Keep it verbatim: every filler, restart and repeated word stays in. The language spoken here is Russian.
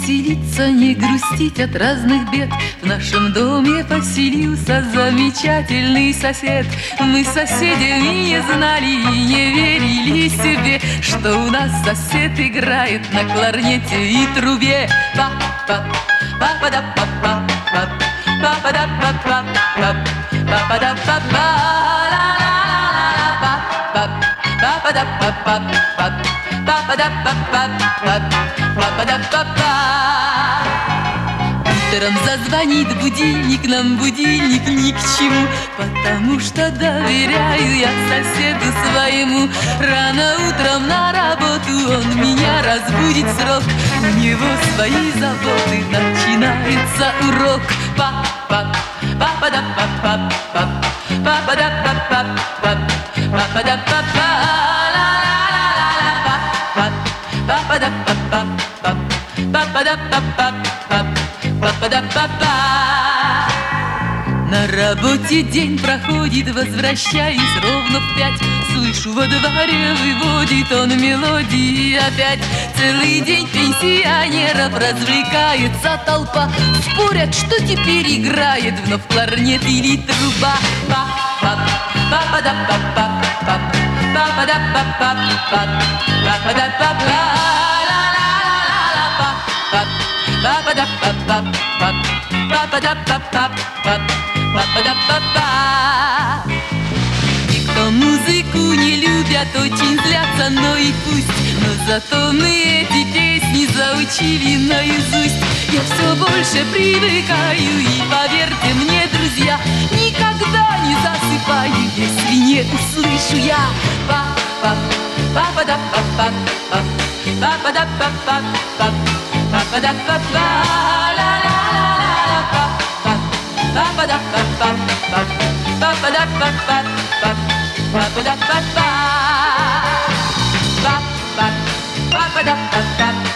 веселиться, не грустить от разных бед. В нашем доме поселился замечательный сосед. Мы с соседями не знали и не верили себе, что у нас сосед играет на кларнете и трубе. Па-па, па-па-да-па-па, па-па-да-па-па, па-па-да-па-па, ла-ла-ла-ла-ла-ла, па-па-да-па-па, па-па-да-па-па, па-па-да-па-па. Утром зазвонит будильник, нам будильник ни к чему, потому что доверяю я соседу своему. Рано утром на работу он меня разбудит срок, у него свои заботы, начинается урок. Па-па, па-па-да-па-па, па-па-да-па-па, па-па-да-па-па, ла-ла-ла-ла-ла, па-па-да-па-па, па-па-да-па-па, па-па-да-па-па. На работе день проходит, возвращаюсь ровно в пять. Слышу, во дворе выводит он мелодии опять. Целый день пенсионеров развлекается толпа. Спорят, что теперь играет, вновь кларнет или труба. Па-па-па-па-па-да-па-па, па-па-да-па-па, па-па-да-па-па, ла-ла-ла-ла-ла, па-па-да-па-па, па-па-да-па-па, па-па-да-па-па. И кто музыку не любят, очень злятся, но и пусть. Но зато мы эти песни заучили наизусть. Я все больше привыкаю, и поверьте мне, друзья, никогда не засыпаю, если не услышу я па-па, па-па-да-па-па, па-па-да-па-па, па-па-да-па-па, ла-ла-ла-ла-ла, па-па-да-па-па, па-па-да-па-па, па-па-да-па-па, па-па, па-па-да-па-па.